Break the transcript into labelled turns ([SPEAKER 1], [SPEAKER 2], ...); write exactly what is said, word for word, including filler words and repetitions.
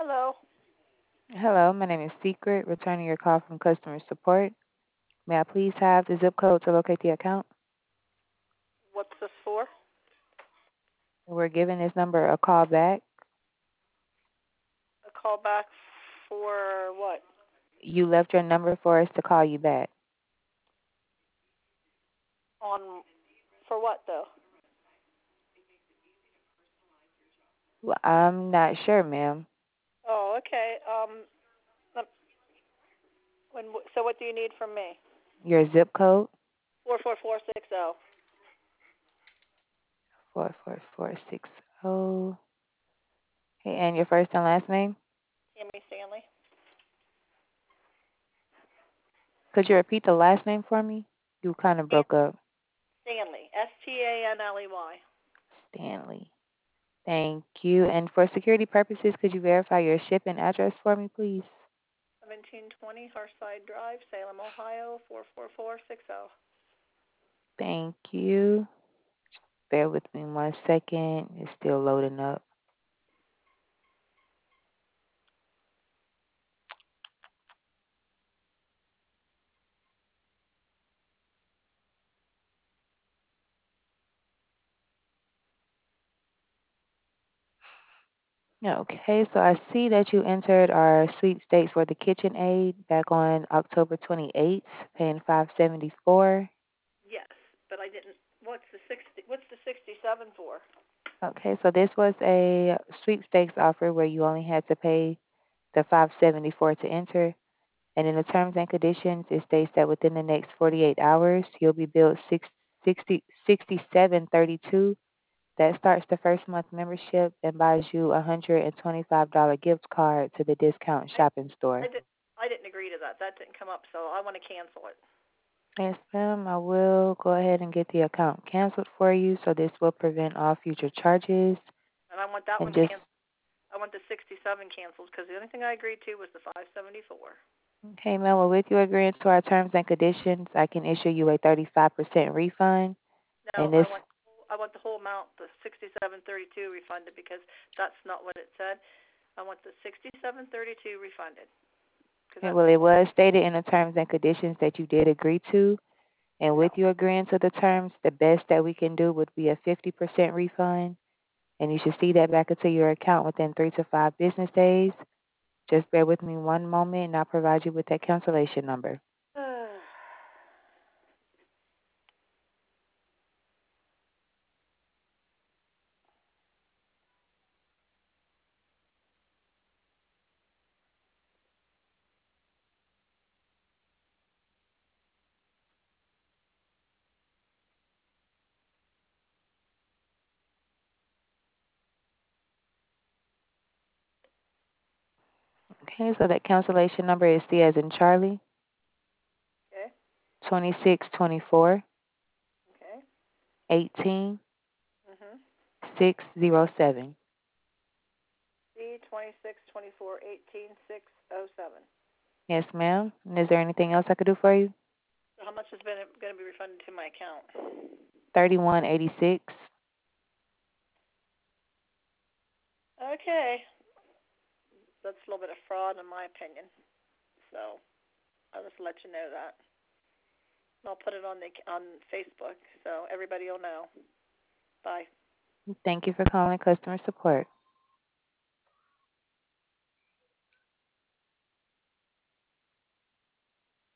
[SPEAKER 1] Hello.
[SPEAKER 2] Hello, my name is Secret, returning your call from customer support. May I please have the zip code to locate the account?
[SPEAKER 1] What's this for?
[SPEAKER 2] We're giving this number a call back.
[SPEAKER 1] A call back for what?
[SPEAKER 2] You left your number for us to call you back.
[SPEAKER 1] On for what though?
[SPEAKER 2] Well, I'm not sure, ma'am.
[SPEAKER 1] Oh, okay. Um, lem- when so what do you need from me?
[SPEAKER 2] Your zip code?
[SPEAKER 1] Four four four six zero.
[SPEAKER 2] four four four six zero. Okay, and your first and last name?
[SPEAKER 1] Tammy Stanley.
[SPEAKER 2] Could you repeat the last name for me? You kind of
[SPEAKER 1] Stan-
[SPEAKER 2] broke up.
[SPEAKER 1] Stanley. S T A N L E Y.
[SPEAKER 2] Stanley. Thank you. And for security purposes, could you verify your shipping address for me, please?
[SPEAKER 1] Seventeen twenty Hearthside Drive, Salem, Ohio. Four four four six zero.
[SPEAKER 2] Thank you. Bear with me one second. It's still loading up. Okay, so I see that you entered our sweepstakes for the KitchenAid back on October twenty-eighth, paying five seventy-four.
[SPEAKER 1] Yes, but I didn't. What's the sixty? What's the sixty-seven for?
[SPEAKER 2] Okay, so this was a sweepstakes offer where you only had to pay the five seventy-four to enter. And in the terms and conditions, it states that within the next forty-eight hours, you'll be billed six, sixty, sixty-seven thirty-two. That starts the first month membership and buys you a one hundred twenty-five dollars gift card to the discount
[SPEAKER 1] I
[SPEAKER 2] shopping
[SPEAKER 1] I
[SPEAKER 2] store.
[SPEAKER 1] did. I didn't agree to that. That didn't come up, so I want to cancel it.
[SPEAKER 2] Yes, ma'am. I will go ahead and get the account canceled for you, so this will prevent all future charges.
[SPEAKER 1] And I want that
[SPEAKER 2] And
[SPEAKER 1] one
[SPEAKER 2] just,
[SPEAKER 1] canceled. I want the sixty-seven canceled because the only thing I agreed to was the five seventy-four.
[SPEAKER 2] okay, ma'am, well, with you agreeing to our terms and conditions, I can issue you a thirty-five percent refund.
[SPEAKER 1] No,
[SPEAKER 2] And
[SPEAKER 1] I
[SPEAKER 2] this,
[SPEAKER 1] want I want the whole amount, the sixty-seven thirty-two refunded because that's not what it said. I want the sixty-seven thirty-two refunded because
[SPEAKER 2] okay,
[SPEAKER 1] that's
[SPEAKER 2] well, it was stated in the terms and conditions that you did agree to. And with
[SPEAKER 1] no.
[SPEAKER 2] you agreeing to the terms, the best that we can do would be a fifty percent refund. And you should see that back into your account within three to five business days. Just bear with me one moment and I'll provide you with that cancellation number. Okay, so that cancellation number is C as in Charlie,
[SPEAKER 1] Okay.
[SPEAKER 2] twenty-six twenty-four
[SPEAKER 1] Okay.
[SPEAKER 2] eighteen
[SPEAKER 1] Mhm.
[SPEAKER 2] six zero seven.
[SPEAKER 1] C twenty-six twenty-four eighteen six oh seven.
[SPEAKER 2] Yes, ma'am. And is there anything else I could do for you?
[SPEAKER 1] So how much is been going to be refunded to my account?
[SPEAKER 2] thirty-one eighty-six.
[SPEAKER 1] Okay. That's a little bit of fraud in my opinion. So I'll just let you know that. I'll put it on the on Facebook so everybody will know. Bye.
[SPEAKER 2] Thank you for calling customer support.